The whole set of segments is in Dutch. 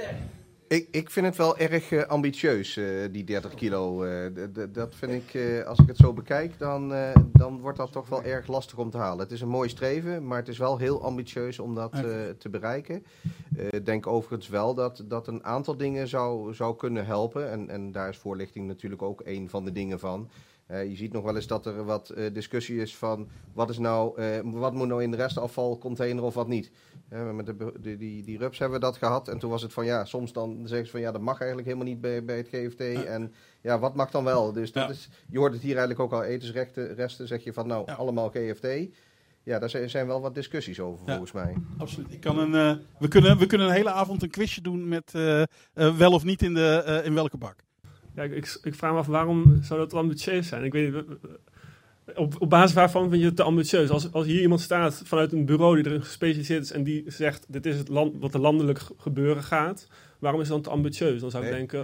Ik vind het wel erg ambitieus, die 30 kilo. Dat vind ik, als ik het zo bekijk, dan wordt dat toch wel erg lastig om te halen. Het is een mooi streven, maar het is wel heel ambitieus om dat te bereiken. Ik denk overigens wel dat een aantal dingen zou kunnen helpen. En daar is voorlichting natuurlijk ook een van de dingen van. Je ziet nog wel eens dat er wat discussie is van wat moet nou in de restafvalcontainer of wat niet. Met die rups hebben we dat gehad en toen was het van soms dan zeggen ze van dat mag eigenlijk helemaal niet bij het GFT. En wat mag dan wel? Dus dat is, je hoort het hier eigenlijk ook al, etensresten zeg je van allemaal GFT. Ja, daar zijn wel wat discussies over volgens mij. Absoluut. We kunnen een hele avond een quizje doen met wel of niet in welke bak. Ja, ik vraag me af, waarom zou dat ambitieus zijn? Ik weet niet, op basis waarvan vind je het te ambitieus? Als hier iemand staat vanuit een bureau die erin gespecialiseerd is en die zegt, dit is wat er landelijk gebeuren gaat, waarom is het dan te ambitieus? Dan zou ik denken,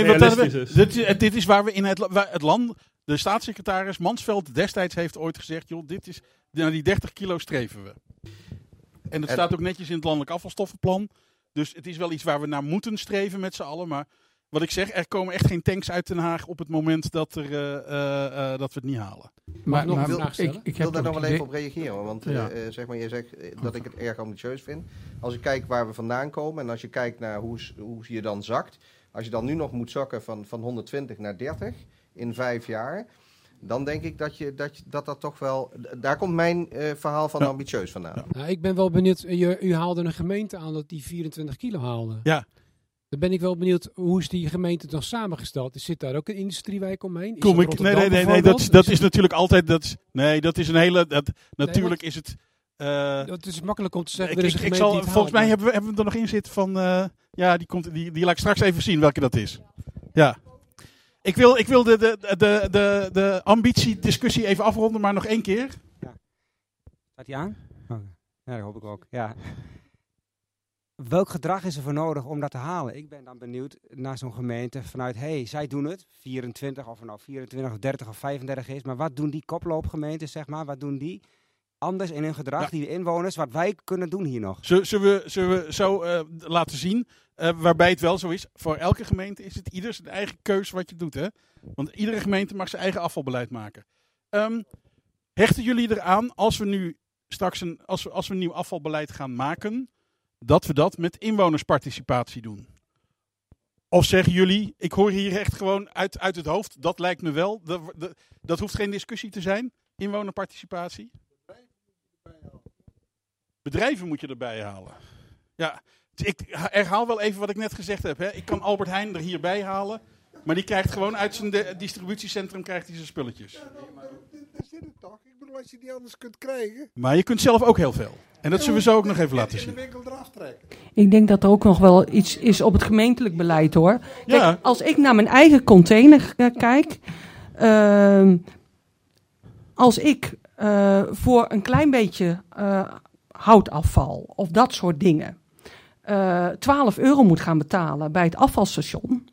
dit is waar we in het land, de staatssecretaris Mansveld destijds heeft ooit gezegd, joh, naar die 30 kilo streven we. En dat staat ook netjes in het landelijk afvalstoffenplan. Dus het is wel iets waar we naar moeten streven met z'n allen, maar wat ik zeg, er komen echt geen tanks uit Den Haag op het moment dat we het niet halen. Ik wil daar nog wel even op reageren. Want zeg maar, je zegt dat ik het erg ambitieus vind. Als ik kijk waar we vandaan komen en als je kijkt naar hoe je dan zakt. Als je dan nu nog moet zakken van 120 naar 30 in 5 jaar. Dan denk ik dat toch wel. Daar komt mijn verhaal van ambitieus vandaan. Ja, ik ben wel benieuwd. U haalde een gemeente aan dat die 24 kilo haalde. Ja. Dan ben ik wel benieuwd, hoe is die gemeente dan samengesteld? Zit daar ook een industriewijk omheen? Nee, dat is natuurlijk altijd. Dat is een hele. Natuurlijk is het. Het is makkelijk om te zeggen. Volgens mij hebben we er nog in zitten van. Die laat ik straks even zien welke dat is. Ja. Ik wil de ambitiediscussie even afronden, maar nog 1 keer. Ja. Staat die aan? Oh. Ja, dat hoop ik ook. Ja. Welk gedrag is er voor nodig om dat te halen? Ik ben dan benieuwd naar zo'n gemeente vanuit, zij doen het, 24, of het nou 24 of 30 of 35 is, maar wat doen die koploopgemeenten, zeg maar, wat doen die anders in hun gedrag, die inwoners, wat wij kunnen doen hier nog? Zullen we zo laten zien, waarbij het wel zo is, voor elke gemeente is het ieder zijn eigen keus wat je doet, hè? Want iedere gemeente mag zijn eigen afvalbeleid maken. Hechten jullie eraan, als we nu straks als we een nieuw afvalbeleid gaan maken, dat we dat met inwonersparticipatie doen? Of zeggen jullie, ik hoor hier echt gewoon uit het hoofd, dat lijkt me wel, dat hoeft geen discussie te zijn, inwonerparticipatie? Bedrijven moet je erbij halen. Ja, ik herhaal wel even wat ik net gezegd heb. Hè. Ik kan Albert Heijn er hierbij halen, maar die krijgt gewoon uit zijn distributiecentrum krijgt hij zijn spulletjes. Ja, maar dat zit het toch? Ik bedoel, als je die anders kunt krijgen. Maar je kunt zelf ook heel veel. En dat zullen we zo ook nog even laten zien. In de winkel eraf trekken. Ik denk dat er ook nog wel iets is op het gemeentelijk beleid, hoor. Kijk, als ik naar mijn eigen container kijk, als ik voor een klein beetje houtafval of dat soort dingen €12 moet gaan betalen bij het afvalstation,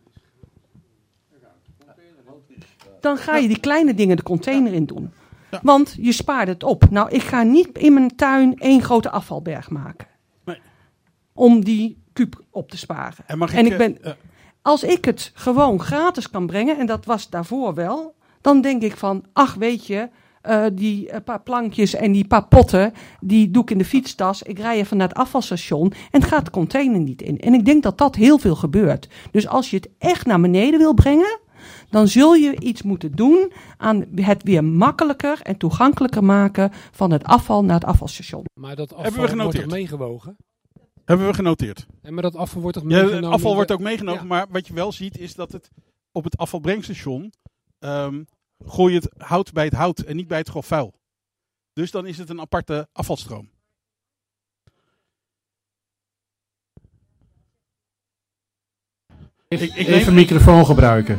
dan ga je die kleine dingen de container in doen. Ja. Want je spaart het op. Nou, ik ga niet in mijn tuin 1 grote afvalberg maken. Nee. Om die kuub op te sparen. Als ik het gewoon gratis kan brengen, en dat was daarvoor wel, dan denk ik van, ach weet je, die paar plankjes en die paar potten, die doe ik in de fietstas. Ik rij even naar het afvalstation en gaat de container niet in. En ik denk dat dat heel veel gebeurt. Dus als je het echt naar beneden wil brengen, dan zul je iets moeten doen aan het weer makkelijker en toegankelijker maken van het afval naar het afvalstation. Maar dat afval wordt toch meegewogen? Hebben we genoteerd. En maar dat afval wordt toch meegenomen? Ja, het afval wordt ook meegenomen, maar wat je wel ziet is dat het op het afvalbrengstation gooi je het hout bij het hout en niet bij het grof vuil. Dus dan is het een aparte afvalstroom. Even microfoon gebruiken.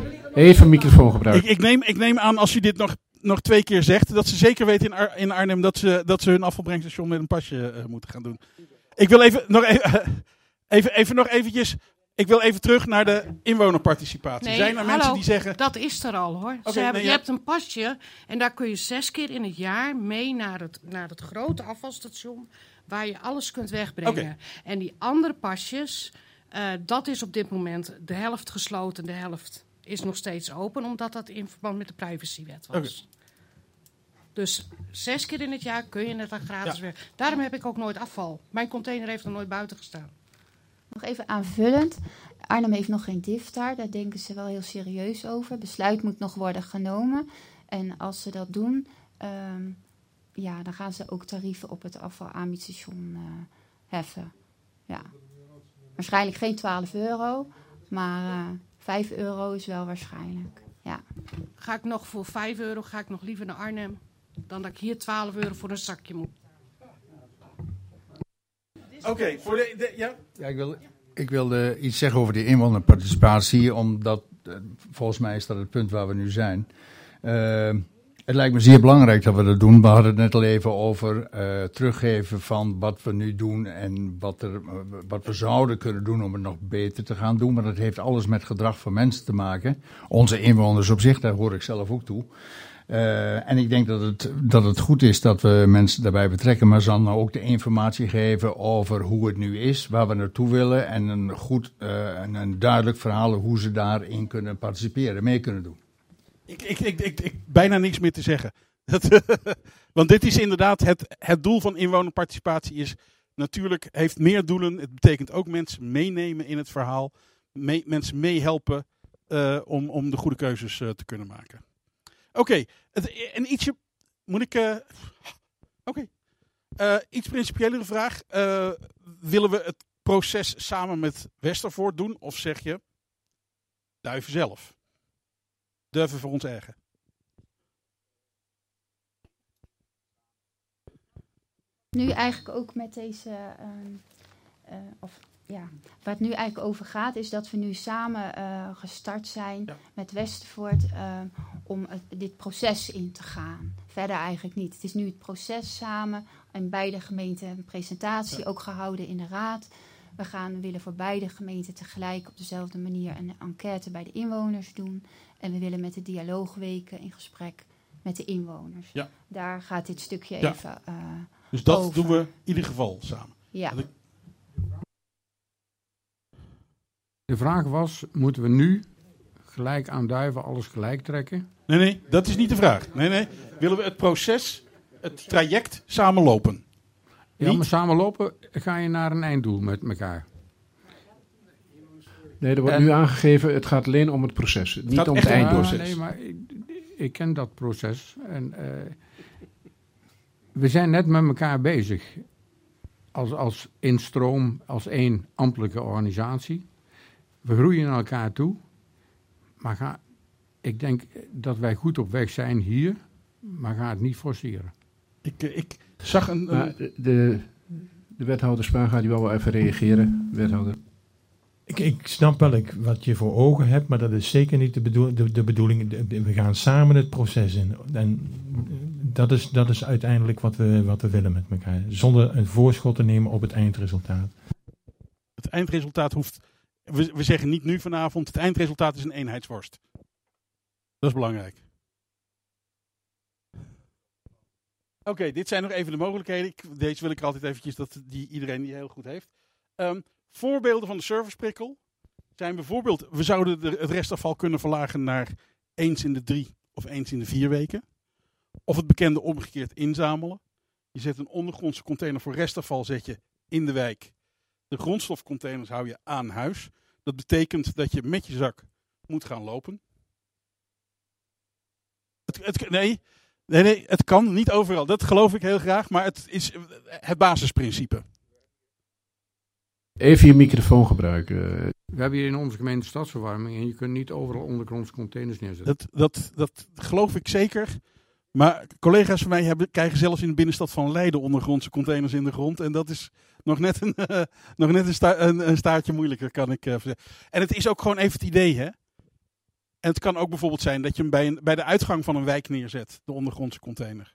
Ik neem aan, als u dit nog 2 keer zegt, dat ze zeker weten in Arnhem dat ze hun afvalbrengstation met een pasje moeten gaan doen. Ik wil Ik wil even terug naar de inwonerparticipatie. Nee, zijn er mensen die zeggen... dat is er al, hoor. Je hebt een pasje en daar kun je 6 keer in het jaar mee naar het grote afvalstation, waar je alles kunt wegbrengen. Okay. En die andere pasjes, Dat is op dit moment de helft gesloten, de helft is nog steeds open, omdat dat in verband met de privacywet was. Okay. Dus 6 keer in het jaar kun je het dan gratis weer. Daarom heb ik ook nooit afval. Mijn container heeft nog nooit buiten gestaan. Nog even aanvullend. Arnhem heeft nog geen DIFTAR. Daar denken ze wel heel serieus over. Besluit moet nog worden genomen. En als ze dat doen, dan gaan ze ook tarieven op het afvalaanbietstation heffen. Ja. Waarschijnlijk geen €12, maar €5 is wel waarschijnlijk. Ja. Ga ik nog voor €5 ga ik nog liever naar Arnhem dan dat ik hier €12 voor een zakje moet. Oké, voor de ja? Ja, ik wilde iets zeggen over die inwonerparticipatie, omdat volgens mij is dat het punt waar we nu zijn. Het lijkt me zeer belangrijk dat we dat doen. We hadden het net al even over teruggeven van wat we nu doen en wat we zouden kunnen doen om het nog beter te gaan doen. Maar dat heeft alles met gedrag van mensen te maken. Onze inwoners op zich, daar hoor ik zelf ook toe. En ik denk dat het goed is dat we mensen daarbij betrekken, maar dan ook de informatie geven over hoe het nu is, waar we naartoe willen en een duidelijk verhaal hoe ze daarin kunnen participeren, mee kunnen doen. Ik bijna niks meer te zeggen. Want dit is inderdaad het doel van inwonerparticipatie is natuurlijk, heeft meer doelen. Het betekent ook mensen meenemen in het verhaal, mensen meehelpen om de goede keuzes te kunnen maken. Oké, en ietsje... Moet ik... Oké. Iets principiëlere vraag. Willen we het proces samen met Westervoort doen? Of zeg je... Duiven zelf? Durven voor ons eigen? Nu eigenlijk ook met deze... waar het nu eigenlijk over gaat, is dat we nu samen gestart zijn met Westervoort om dit proces in te gaan. Verder eigenlijk niet. Het is nu het proces samen en beide gemeenten een presentatie ook gehouden in de raad. We willen voor beide gemeenten tegelijk op dezelfde manier een enquête bij de inwoners doen. En we willen met de dialoogweken in gesprek met de inwoners. Ja. Daar gaat dit stukje even dus dat over. Doen we in ieder geval samen. Ja. De vraag was, moeten we nu gelijk aan Duiven alles gelijk trekken? Nee, dat is niet de vraag. Nee. Willen we het proces, het traject samen lopen? Ja, maar samen lopen ga je naar een einddoel met elkaar. Nee, er wordt nu aangegeven, het gaat alleen om het proces. Niet om het eindproces. Nee, maar ik ken dat proces. En we zijn net met elkaar bezig. Als instroom, als één ambtelijke organisatie. We groeien naar elkaar toe. Maar ik denk dat wij goed op weg zijn hier. Maar ga het niet forceren. Ik zag de wethouder Spaan gaat hier wel even reageren. Wethouder. Ik snap wel wat je voor ogen hebt, maar dat is zeker niet de bedoeling. We gaan samen het proces in. En dat is uiteindelijk wat we willen met elkaar. Zonder een voorschot te nemen op het eindresultaat. Het eindresultaat hoeft... We zeggen niet nu vanavond, het eindresultaat is een eenheidsworst. Dat is belangrijk. Oké, dit zijn nog even de mogelijkheden. Deze wil ik er altijd eventjes, dat iedereen die heel goed heeft. Voorbeelden van de serviceprikkel zijn bijvoorbeeld... We zouden het restafval kunnen verlagen naar eens in de 3 of eens in de 4 weken. Of het bekende omgekeerd inzamelen. Je zet een ondergrondse container voor restafval zet je in de wijk. De grondstofcontainers hou je aan huis. Dat betekent dat je met je zak moet gaan lopen. Nee, het kan niet overal. Dat geloof ik heel graag, maar het is het basisprincipe. Even je microfoon gebruiken. We hebben hier in onze gemeente stadsverwarming en je kunt niet overal ondergrondse containers neerzetten. Dat geloof ik zeker. Maar collega's van mij krijgen zelfs in de binnenstad van Leiden ondergrondse containers in de grond. En dat is nog net een staartje moeilijker, kan ik zeggen. En het is ook gewoon even het idee, hè. En het kan ook bijvoorbeeld zijn dat je hem bij de uitgang van een wijk neerzet, de ondergrondse container.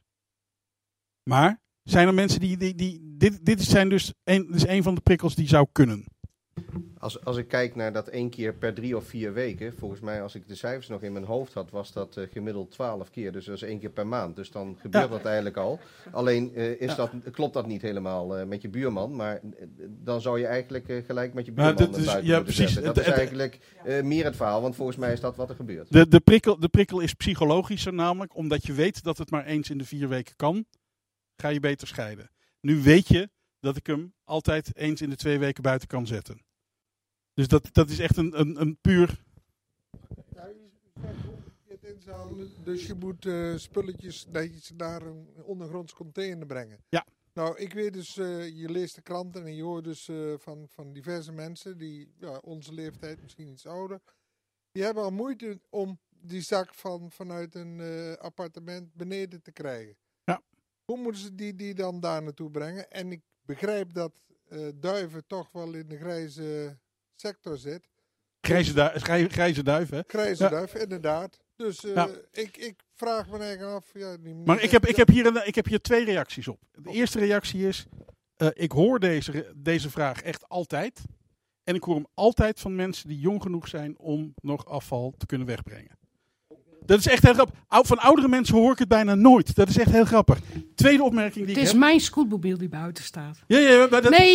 Maar zijn er mensen dit zijn dus een van de prikkels die zou kunnen. Als ik kijk naar dat 1 keer per 3 of 4 weken, volgens mij als ik de cijfers nog in mijn hoofd had, was dat gemiddeld 12 keer. Dus dat is 1 keer per maand. Dus dan gebeurt dat eigenlijk al. Alleen klopt dat niet helemaal met je buurman, maar dan zou je eigenlijk gelijk met je buurman buiten moeten zetten. Dat is eigenlijk meer het verhaal, want volgens mij is dat wat er gebeurt. De prikkel is psychologischer namelijk, omdat je weet dat het maar eens in de 4 weken kan, ga je beter scheiden. Nu weet je dat ik hem altijd eens in de 2 weken buiten kan zetten. Dus dat is echt een puur... Ja, je inzamelen, dus je moet spulletjes netjes naar een ondergronds container brengen. Ja. Nou, ik weet dus, je leest de kranten en je hoort dus van diverse mensen die onze leeftijd, misschien iets ouder, die hebben al moeite om die zak vanuit een appartement beneden te krijgen. Ja. Hoe moeten ze die dan daar naartoe brengen? En ik begrijp dat Duiven toch wel in de grijze sector zit. Grijze duif, hè? Grijze duif, inderdaad. Dus ik vraag me eigenlijk af... Maar ik heb hier 2 reacties op. De eerste reactie is... ik hoor deze vraag echt altijd. En ik hoor hem altijd van mensen die jong genoeg zijn om nog afval te kunnen wegbrengen. Dat is echt heel grappig. Van oudere mensen hoor ik het bijna nooit. Dat is echt heel grappig. Tweede opmerking die ik heb... Het is mijn scootmobiel die buiten staat. Ja, maar dat...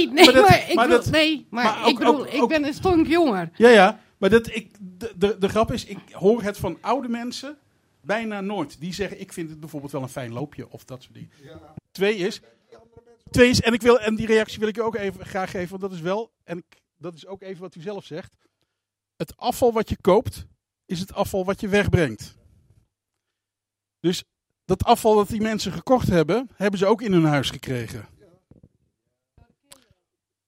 Ik ben een stonk jonger. Ja, maar de grap is, ik hoor het van oude mensen bijna nooit. Die zeggen, ik vind het bijvoorbeeld wel een fijn loopje of dat soort dingen. Ja. Twee is en die reactie wil ik u ook even graag geven, want dat is wel, en dat is ook even wat u zelf zegt. Het afval wat je koopt, is het afval wat je wegbrengt. Dus dat afval dat die mensen gekocht hebben, hebben ze ook in hun huis gekregen.